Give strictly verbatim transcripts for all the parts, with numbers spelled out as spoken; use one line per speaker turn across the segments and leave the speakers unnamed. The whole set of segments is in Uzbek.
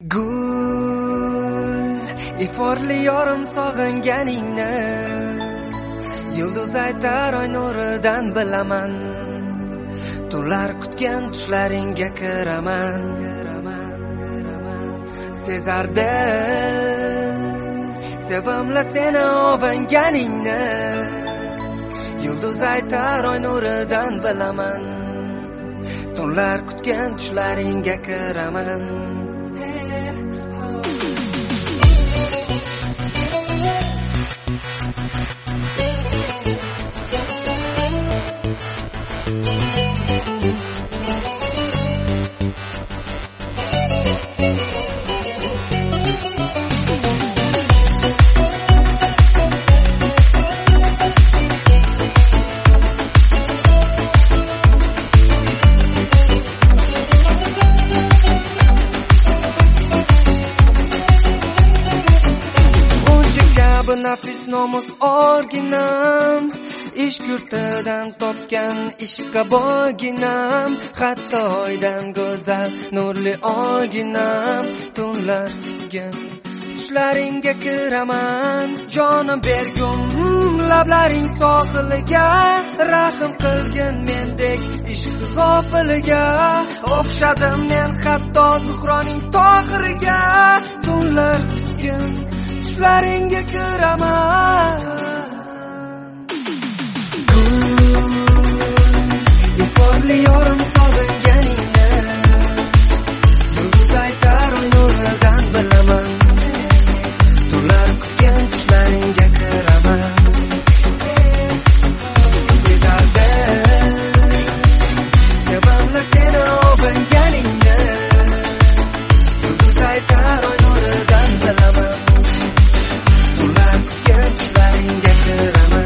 Gul iforli yorim sog'inganingni yulduz aytar oy nuridan bilaman. Tunlar kutgan tushlaringga kiraman. Sezardim sevimli seni ovunganingni yulduz aytar oy nuridan bilaman. Tunlar kutgan tushlaringga kiraman. Nafis nomus orginam ish yurtidan topgan ishqa boginam, hatto oydan go'zal nurli oyginam. Tunlar kutgan tushlaringga kiraman. Jonim bergum lablaring sohiliga, rahm qilgin mendek ishqsiz g'ofiliga. O'xshadim men hatto Zuhroning tohiriga. Tunlar kutgan tushlaringga kiraman. Gul iforli yorim sog'inganingni yulduz aytar oy nuridan bilaman. Tunlar kutgan tushlaringga kiraman. Sezardim sevimli seni ovunganingni yulduz aytar oy nuridan bilaman. Tunlar kutgan tushlaringga kiraman.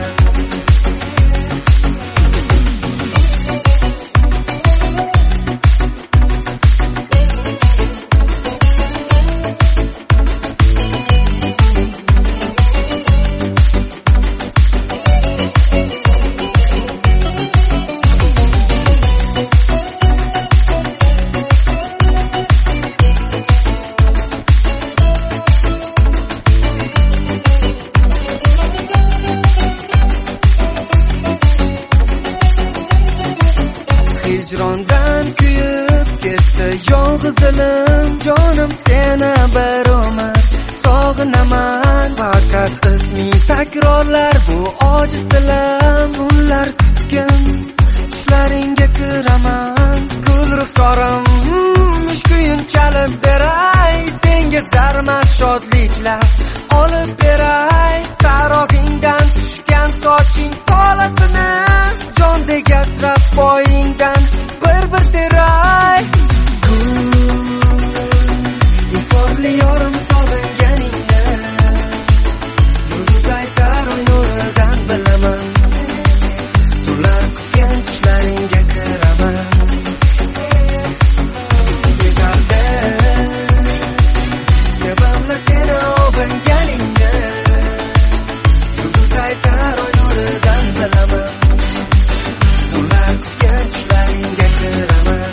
Hijrondan kuyib ketdi yolg'iz dilim, jonim seni bir umr sog'inaman. Faqat isming takrorlar bu ojiz dilim. Tunlar kutgan tushlaringga kiraman. Gul ruxsorim ish kuyin chalib beray, senga zarmat shodliklar olib beray. Tarog'ingdan tushgan soching tolasini jondek asrab poyingdan bir bir teray. Gul iforli yorim sog'inganingni yulduz aytar oy nuridan bilaman. Tunlar kutgan tushlaringga kiraman. Sezardim sevimli seni ovunganingni yulduz aytar oy nuridan bilaman. Tunlar kutgan tushlaringga kiraman.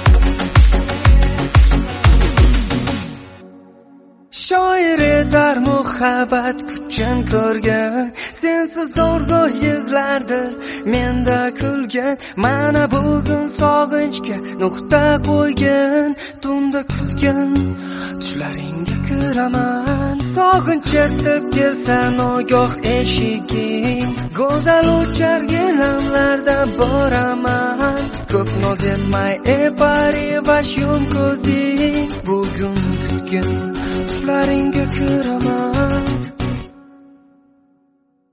Shoir etar muhabbat kuchin ko'rgan, sensiz zo'r-zo'r yig'lardi menda kulgan. Mana bugun sog'inchga nuqta qo'ygan. Tunda kutgan tushlaringga kiraman. Sog'inch etib kelsa nogoh eshiging, go'zal uchar gilamlarda boraman. Ko'p noz etmay epari va shum ko'zing, bugun kutgan tushlaringga kiraman.